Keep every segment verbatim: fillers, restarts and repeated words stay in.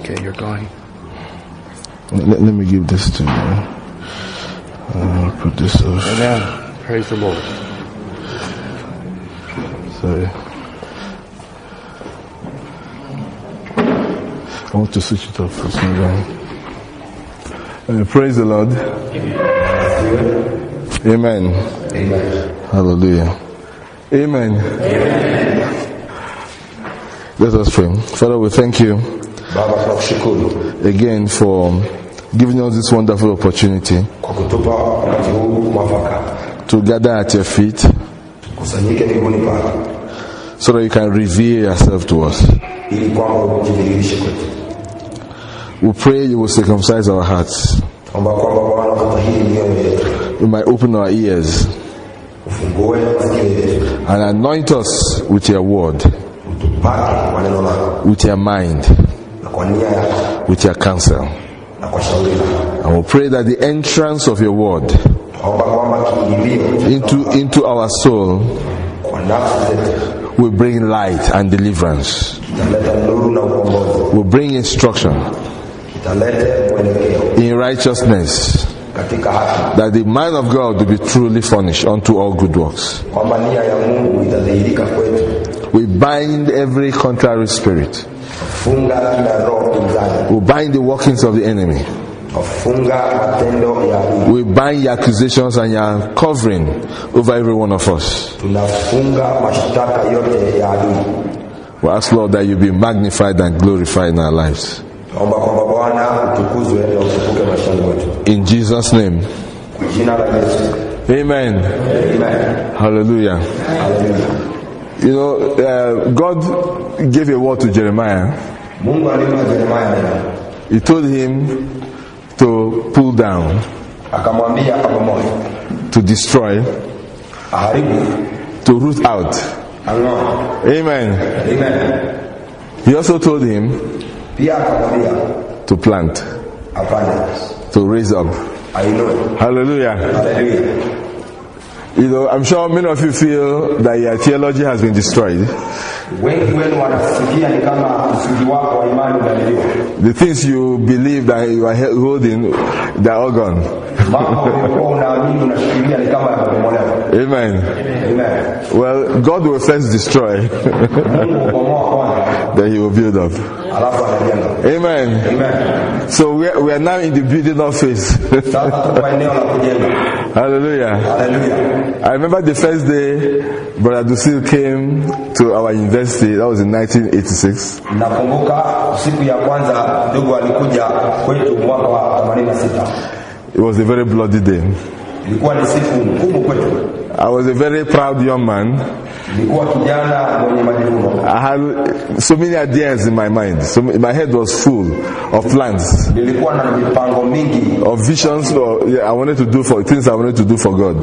Okay, you're going. Let, let me give this to you. Uh, put this off. Amen. Praise the Lord. Sorry. I want to switch it off. It's not going. Uh, praise the Lord. Amen. Amen. Hallelujah. Amen. Amen. Let us pray. Father, we thank you again for giving us this wonderful opportunity to gather at your feet so that you can reveal yourself to us. We pray you will circumcise our hearts. You might open our ears and anoint us with your word, with your mind, with your counsel. And we pray that the entrance of your word into, into our soul will bring light and deliverance, will bring instruction in righteousness, that the man of God will be truly furnished unto all good works. We bind every contrary spirit. We bind the workings of the enemy. We bind your accusations and your covering over every one of us. We ask, Lord, that you be magnified and glorified in our lives. In Jesus' name. Amen. Amen. Hallelujah. Hallelujah. You know, uh, God gave a word to Jeremiah. He told him to pull down, to destroy, to root out. Amen. Amen. He also told him to plant, to raise up. Hallelujah. Hallelujah. You know, I'm sure many of you feel that your theology has been destroyed. The things you believe that you are holding, they're all gone. Amen. Amen. Well, God will first destroy, then He will build up. Amen. Amen. So we are, we are now in the building up phase. Hallelujah. Hallelujah. I remember the first day Brother Dusil came to our university. That was in nineteen eighty-six. It was a very bloody day. I was a very proud young man. I had so many ideas in my mind. So my head was full of plans, of visions. Or yeah, I wanted to do for things I wanted to do for God.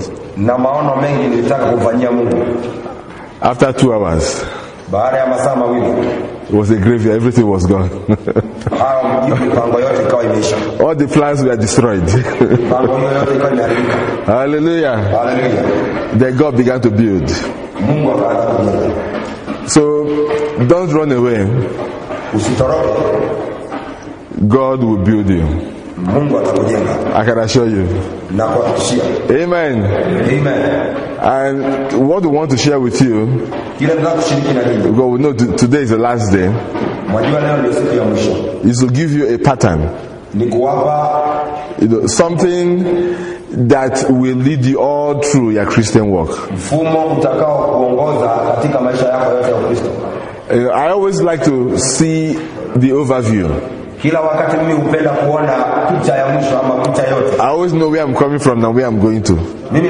After two hours, it was a graveyard. Everything was gone. All the plans were destroyed. Hallelujah. Hallelujah. Then God began to build. So don't run away. God will build you. I can assure you. Amen. Amen. And what we want to share with you, because we know today is the last day, is to give you a pattern. You know, something that will lead you all through your Christian walk. Uh, I always like to see the overview. I always know where I'm coming from and where I'm going to.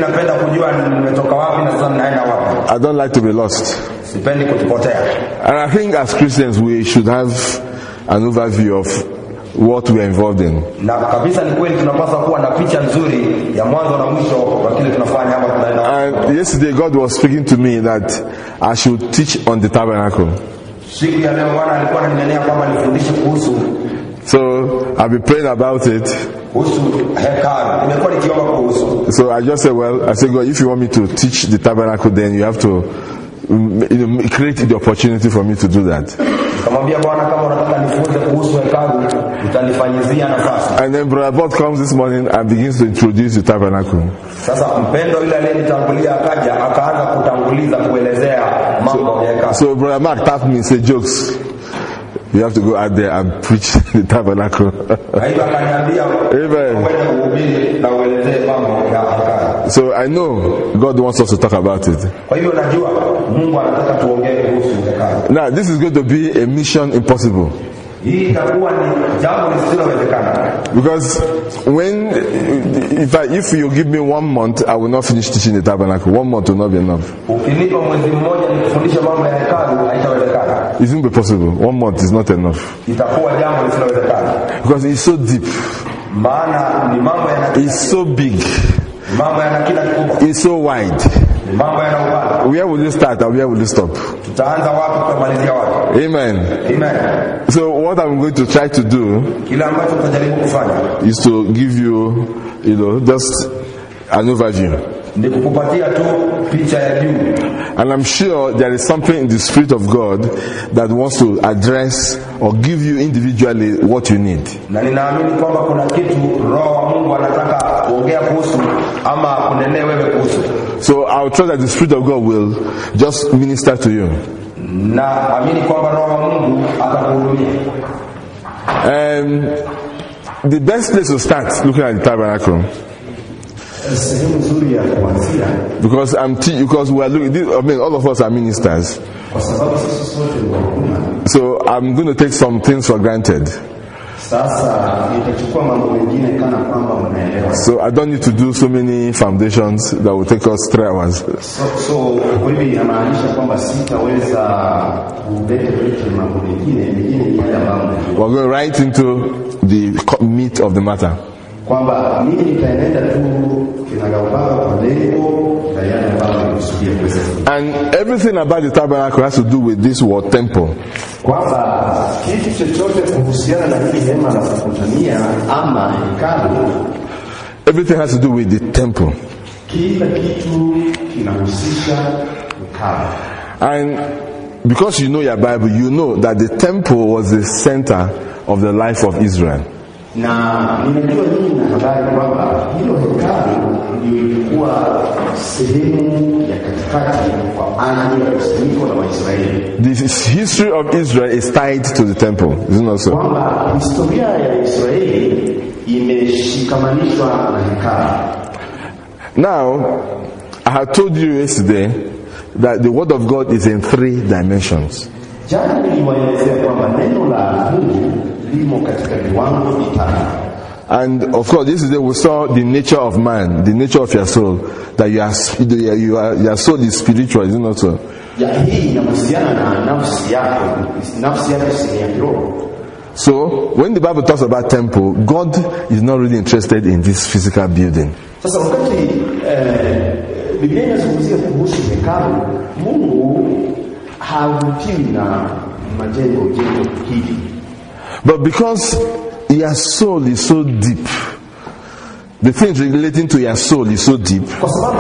I don't like to be lost. And I think as Christians we should have an overview of what we are involved in. And yesterday God was speaking to me that I should teach on the tabernacle. So I'll be praying about it. So I just said, well, I said, God, if you want me to teach the tabernacle, then you have to, you know, create the opportunity for me to do that. Nikamwambia Bwana, kama unataka nifunze kuhusu hekalu, utanifanyizia nafasi. And then Brother Bob comes this morning and begins to introduce the tabernacle. Sasa mpendo yule aliyenitangulia akaja akaanza kutanguliza kuelezea mambo ya hekalu. So Brother Mark tapped me and said, Jokes, you have to go out there and preach the tabernacle. Amen. So I know God wants us to talk about it. Now this is going to be a mission impossible. Because when if I, if you give me one month, I will not finish teaching the tabernacle. One month will not be enough. It won't be possible. One month is not enough. Because it's so deep. It's so big. It's so wide. Where will you start and where will you stop? Amen. Amen. So what I'm going to try to do is to give you, you know, just an overview. And I'm sure there is something in the Spirit of God that wants to address or give you individually what you need. So I'll trust that the Spirit of God will just minister to you. Um, the best place to start looking at the tabernacle, because I'm te- because we are looking. I mean, all of us are ministers, so I'm going to take some things for granted. So I don't need to do so many foundations that will take us three hours. We're going right into the meat of the matter. And everything about the tabernacle has to do with this word temple. Everything has to do with the temple. And because you know your Bible, you know that the temple was the center of the life of Israel. Na ninajua nyinyi na habari kwamba hilo hekalu lilikuwa sehemu ya katikati kwa ajili ya kusanyiko la Waisraeli. The history of Israel is tied to the temple, isn't it so? Kwamba historia ya Israeli imeshikamanishwa na hekalu. Now, I have told you yesterday that the word of God is in three dimensions. Jana niliwaelezea kwamba neno la Mungu limo katika viwango vitano. And of course, yesterday we saw the nature of man, the nature of your soul, that you are, you are, your soul is spiritual, isn't it so? Ya hii inahusiana na nafsi yako, nafsi yako si ya kiroho. So, when the Bible talks about temple, God is not really interested in this physical building. Sasa wakati eh, Biblia inazungumzia kuhusu hekalu, Mungu havutiwi na majengo jengo hili. But because your soul is so deep, the things relating to your soul is so deep,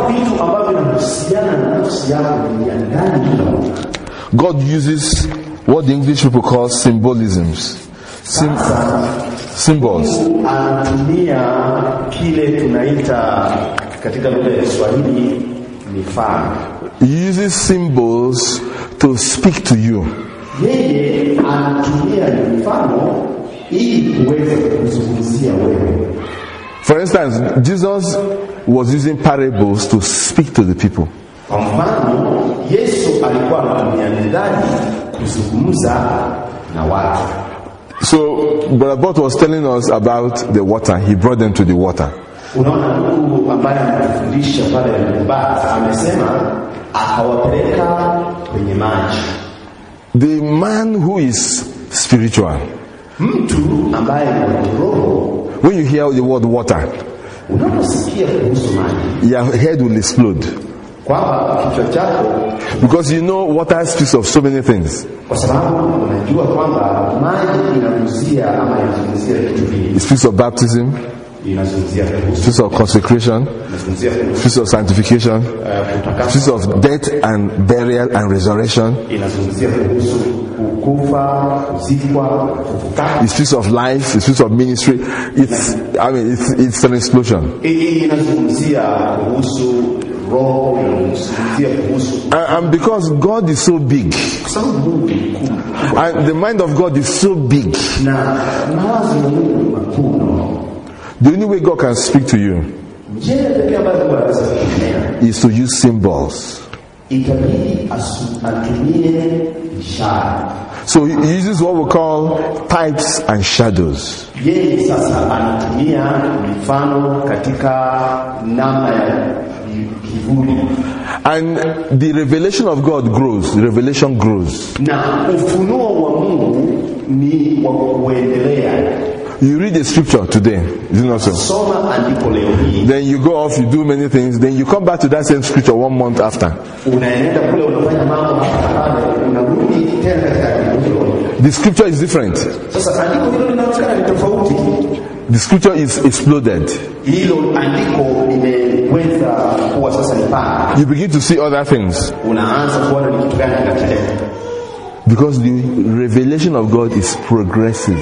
God uses what the English people call symbolisms. Sim- symbols. He uses symbols to speak to you. For instance, Jesus was using parables to speak to the people. So, Brother Bott was telling us about the water. He brought them to the water. The man who is spiritual, when you hear the word water, your head will explode. Because you know water speaks of so many things. It speaks of baptism, it speaks of consecration, it speaks of sanctification, it speaks of death and burial and resurrection. kufa, kuzikwa, kufufuka. It speaks of life, it speaks of ministry. It's, I mean, it's, it's an explosion. Hii inazungumzia kuhusu roho, inazungumzia kuhusu. And because God is so big, and the mind of God is so big, na mawazo ya Mungu makuu, the only way God can speak to you is to use symbols. So he uses what we call types and shadows. And the revelation of God grows, the revelation grows. You read the scripture today, is it not so? Then you go off, you do many things, then you come back to that same scripture one month after. The scripture is different. The scripture is exploded. You begin to see other things. Because the revelation of God is progressive.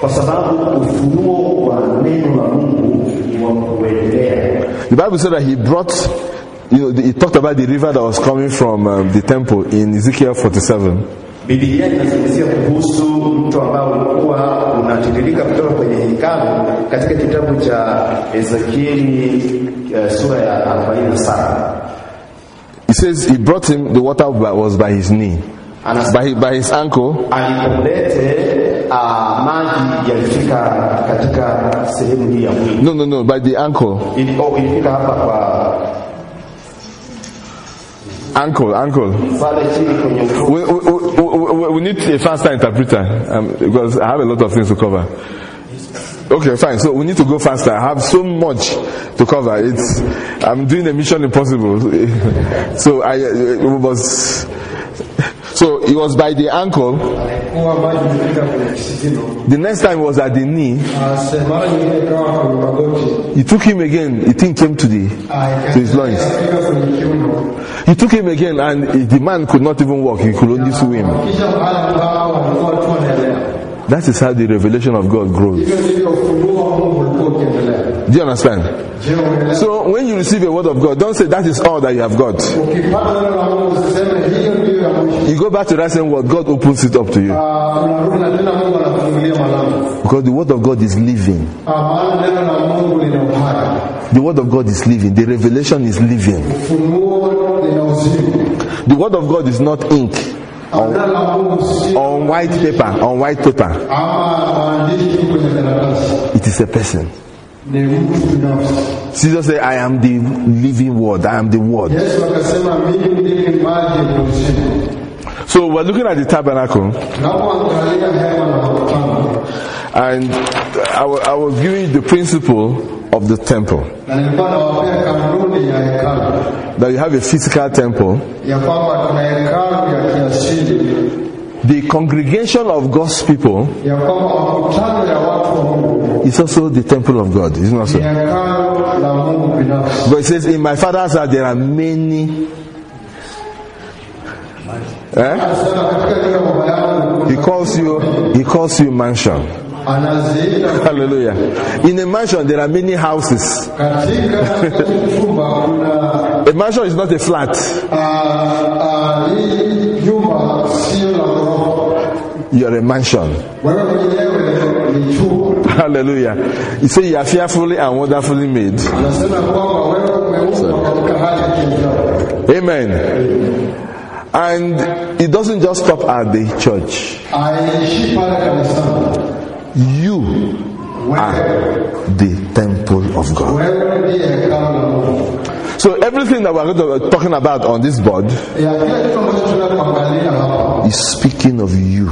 The Bible said that he brought, you know, he talked about the river that was coming from um, the temple in Ezekiel forty-seven. Biblia inazungumzia kuhusu mto ambao ulikuwa unatiririka kutoka kwenye hekalu katika kitabu cha Ezekieli uh, sura ya arobaini na saba. It says he brought him, the water was by his knee, by, by his ankle. Alipomlete uh, maji yalifika katika sehemu hii ya mwili. No, no, no, by the ankle. Ili, oh, ilifika hapa kwa ankle, ankle. We, we, we, we need a faster interpreter um, because I have a lot of things to cover. Okay, fine. So we need to go faster. I have so much to cover. It's I'm doing a mission impossible. So I it was. So it was by the ankle. The next time was at the knee. He took him again. The thing came to the to his loins. He took him again, and the man could not even walk. He could only swim. That is how the revelation of God grows. Do you understand? So when you receive a word of God, don't say that is all that you have got. You go back to that same word, God opens it up to you. Because the word of God is living. The word of God is living. The revelation is living. The word of God is not ink. On, on white paper, on white paper. It is a person. Jesus said, I am the living word. I am the word. So we're looking at the tabernacle. And I, w- I was giving you the principle of the temple. That you have a physical temple. The congregation of God's people is also the temple of God, isn't it so? But it says, in my Father's house there are many. Eh? He calls you. He calls you mansion. Hallelujah. In a mansion there are many houses. A mansion is not a flat. You are a mansion. Hallelujah. You say you are fearfully and wonderfully made. Amen. And it doesn't just stop at the church. You are the temple of God. So everything that we're going to be talking about on this board is speaking of you.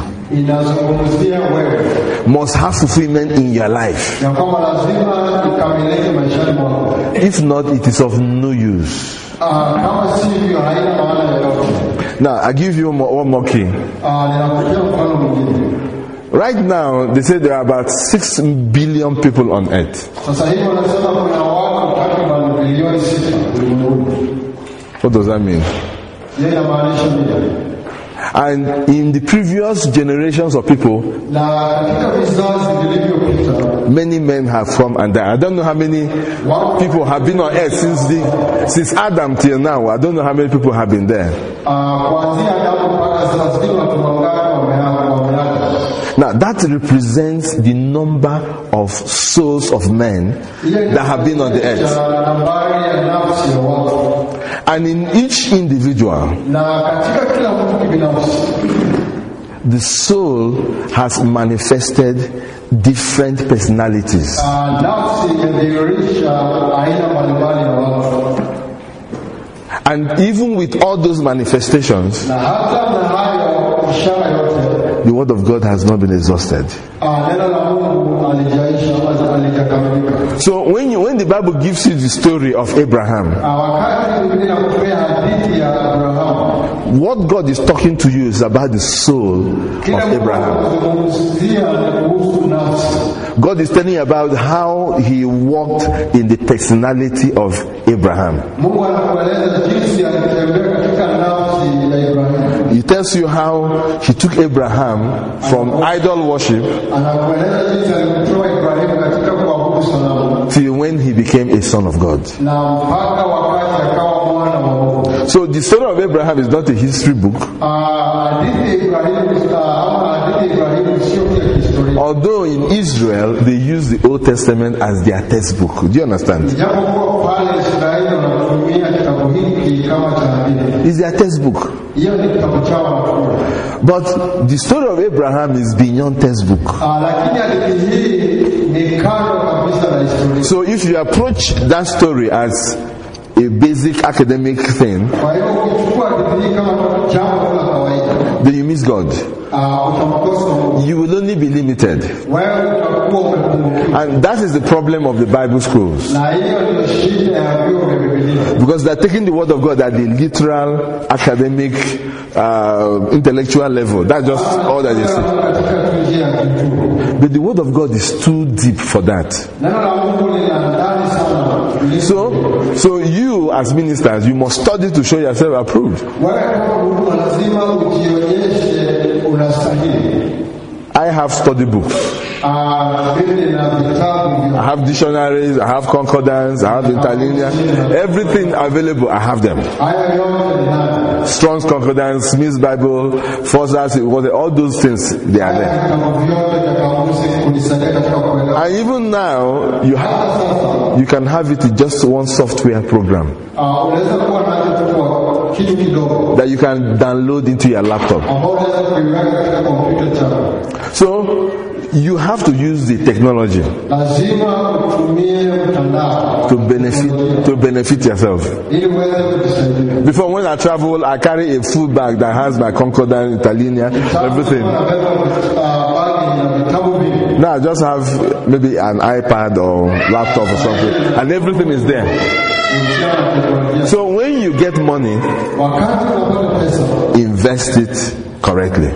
Must have fulfillment in your life. If not, it is of no use. Now, I give you one more key. Right now, they say there are about six billion people on earth. What does that mean? And in the previous generations of people, many men have come and died. I don't know how many people have been on earth since the since Adam till now. I don't know how many people have been there. Now that represents the number of souls of men that have been on the earth. And in each individual, the soul has manifested different personalities. And even with all those manifestations, the word of God has not been exhausted. So when you, when the Bible gives you the story of Abraham, what God is talking to you is about the soul of Abraham. God is telling you about how he walked in the personality of Abraham. He tells you how he took Abraham from idol worship till when he became a son of God. So the story of Abraham is not a history book. Although in Israel they use the Old Testament as their textbook. Do you understand? It's their textbook. But the story of Abraham is beyond textbook. So if you approach that story as a basic academic thing, then you miss God. You will only be limited. And that is the problem of the Bible schools. Because they are taking the word of God at the literal, academic, uh, intellectual level. That's just all that they say. But the word of God is too deep for that. So, so you as ministers, you must study to show yourself approved. I have study books. I have dictionaries, I have concordance, I have interlinear, everything available, I have them. Strong's Concordance, Smith's Bible, Foster's, all those things, they are there. And even now, you have, you can have it in just one software program that you can download into your laptop. So you have to use the technology to benefit to benefit yourself. Before, when I travel, I carry a full bag that has my concordance, interlinear, everything. Now I just have maybe an iPad or laptop or something, and everything is there. So when you get money, invest it correctly.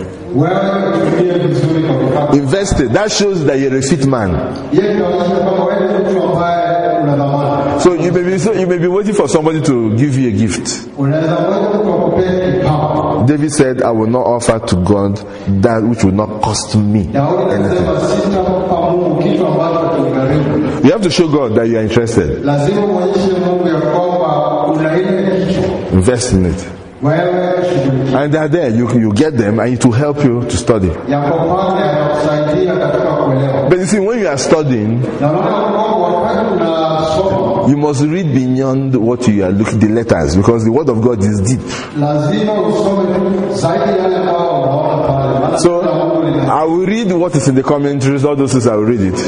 Invest it. That shows that you're a fit man. So you may be so you may be waiting for somebody to give you a gift. David said, "I will not offer to God that which will not cost me anything." You have to show God that you are interested. Invest in it. And they are there, you, you get them, and it will help you to study. But you see, when you are studying, you must read beyond what you are looking, the letters, because the word of God is deep. So I will read what is in the commentaries, all those things I will read it.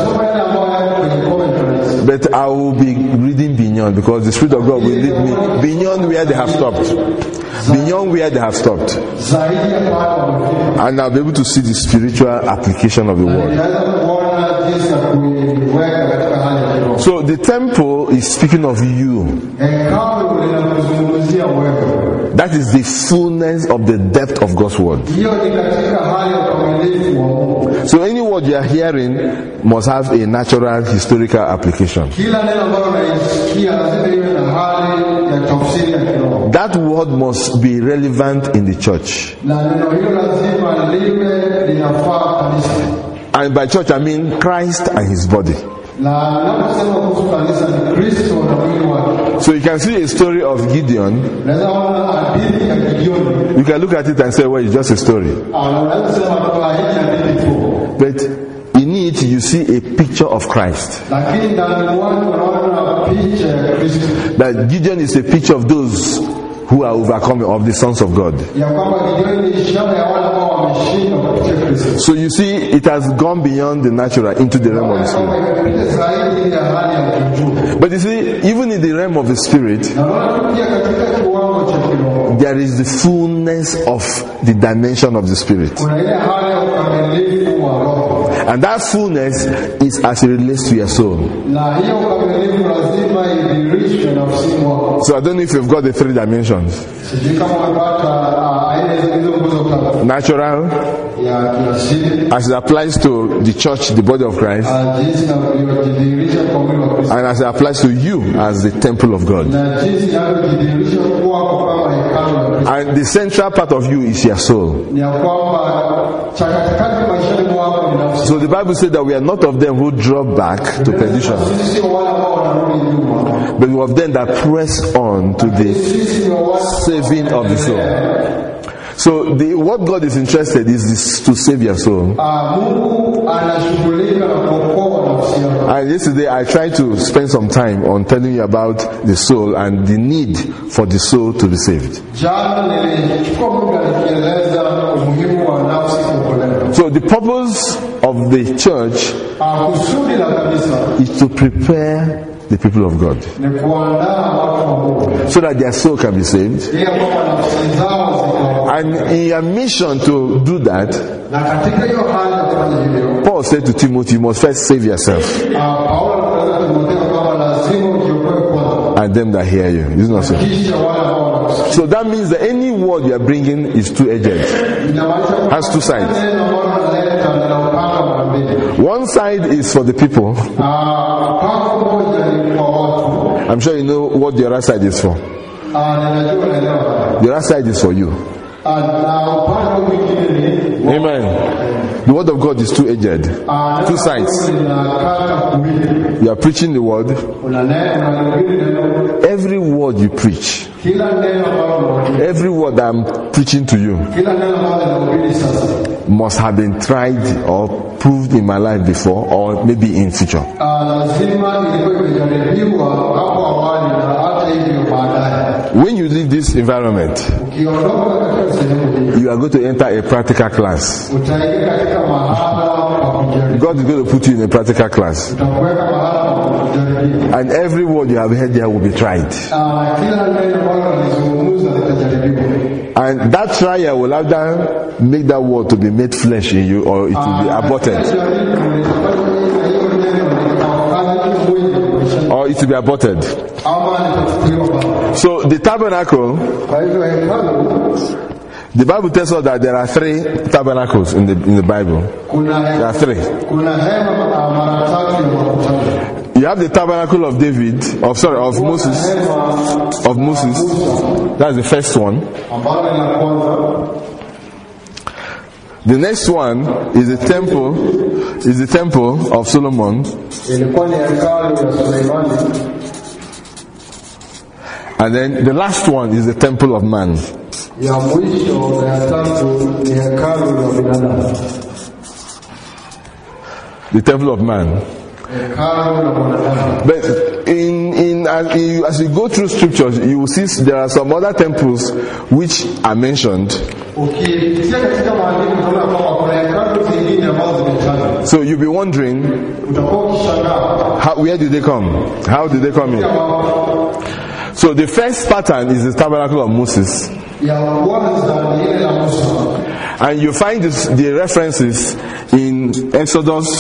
But I will be reading beyond, because the Spirit of God will lead me beyond where they have stopped. Beyond where they have stopped. And I'll be able to see the spiritual application of the word. So the temple is speaking of you. That is the fullness of the depth of God's word. So any word you are hearing must have a natural historical application. tafsiri ya kiroho. That word must be relevant in the church. Na neno hilo lazima liwe linafaa kanisa. And by church I mean Christ and his body. Na ninaposema kuhusu kanisa ni Kristo na mwili wake. So you can see a story of Gideon. Unaweza ona hadithi ya Gideon. You can look at it and say, well, it's just a story. Unaweza sema kwa hii hadithi tu. But in it you see a picture of Christ. Lakini ndani mwake unaona picha ya Kristo. That Gideon is a picture of those who are overcoming, of the sons of God. So you see, it has gone beyond the natural into the realm of the spirit. But you see, even in the realm of the spirit, there is the fullness of the dimension of the spirit. And that fullness is as it relates to your soul. So I don't know if you've got the three dimensions. Natural, as it applies to the church, the body of Christ, and as it applies to you as the temple of God. And the central part of you is your soul. So the Bible said that we are not of them who drop back to perdition, but we are of them that press on to the saving of the soul. So the, what God is interested in is, is to save your soul. And yesterday I tried to spend some time on telling you about the soul and the need for the soul to be saved. So the purpose of the church is to prepare the people of God so that their soul can be saved. And in your mission to do that, Paul said to Timothy, you must first save yourself and them that hear you. Isn't that so? So that means that any word you are bringing is two-edged, has two sides. One side is for the people. I'm sure you know what the other side is for. The other side is for you. Amen. The word of God is two-edged, two sides. You are preaching the word. Every word you preach, every word I'm preaching to you, must have been tried or proved in my life before, or maybe in future. When you leave this environment, you are going to enter a practical class. God is going to put you in a practical class. And every word you have heard there will be tried. And that trial will either make that word to be made flesh in you, or it will be aborted. Or it will be aborted. So the tabernacle, the Bible tells us that there are three tabernacles in the in the Bible. There are three. You have the tabernacle of David, of sorry, of Moses, of Moses. That's the first one. The next one is the temple, is the temple of Solomon. And then the last one is the temple of man. The temple of man. But in, in, as, in as you go through scriptures, you will see there are some other temples which are mentioned. So you'll be wondering, how, where did they come? How did they come in? So the first pattern is the tabernacle of Moses. And you find this, the references in Exodus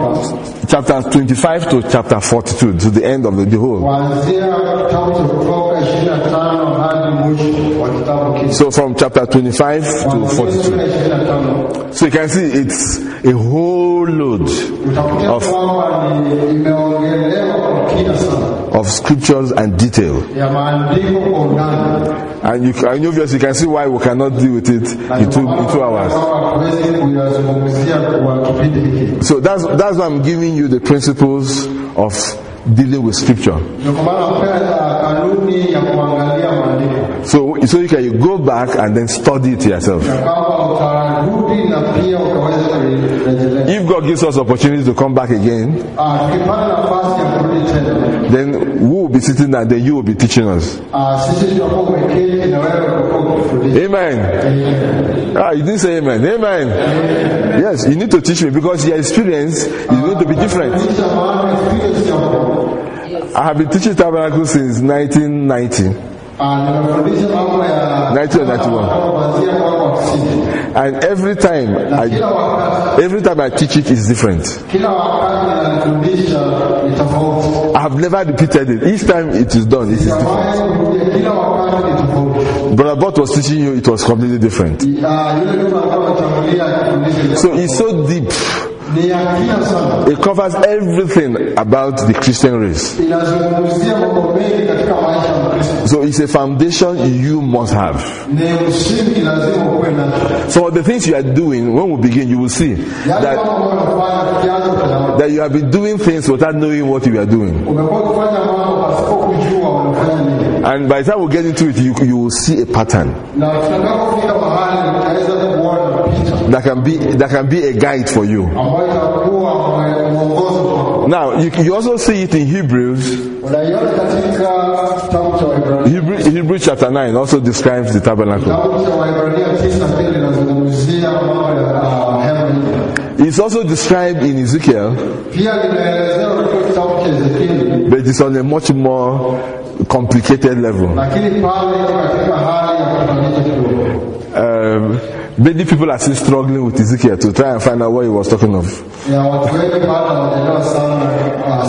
chapter twenty-five to chapter forty-two, to the end of the, the whole. So from chapter twenty-five to forty-two. So you can see it's a whole load of, of scriptures and detail. And you, and obviously you can see why we cannot deal with it in two, in two hours. So that's that's why I'm giving you the principles of dealing with scripture. So, so you can you go back and then study it yourself. If God gives us opportunity to come back again, then we will be sitting there, then you will be teaching us. Amen. Ah, you didn't say amen. Amen. Yes, you need to teach me because your experience is going to be different. I have been teaching Tabernacle since nineteen ninety. nineteen ninety-one. And every time I every time I teach it is different. I have never repeated it. Each time it is done, it is different. Brother Bott was teaching you, it was completely different. So it's so deep. It covers everything about the Christian race. So it's a foundation you must have. So the things you are doing, when we begin, you will see that, that you have been doing things without knowing what you are doing. And by the time we get into it, you, you will see a pattern that can be that can be a guide for you. Now you, you also see it in Hebrews. Hebrew, Hebrews chapter nine also describes the tabernacle. It's also described in Ezekiel, but it's on a much more complicated level. Um, many people are still struggling with Ezekiel to try and find out what he was talking of.